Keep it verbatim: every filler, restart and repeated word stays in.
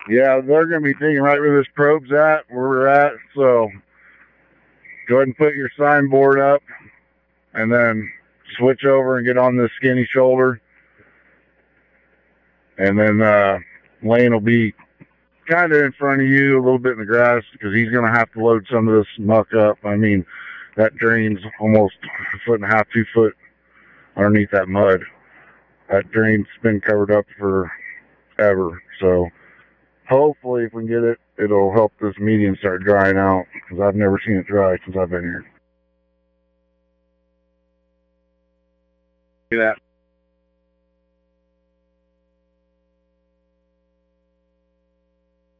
Yeah, they're going to be thinking right where this probe's at, where we're at. So go ahead and put your signboard up and then switch over and get on this skinny shoulder. And then uh, Lane will be kind of in front of you, a little bit in the grass, because he's going to have to load some of this muck up. I mean, that drain's almost a foot and a half, two foot underneath that mud. That drain's been covered up forever. So hopefully, if we can get it, it'll help this median start drying out, because I've never seen it dry since I've been here. Look at that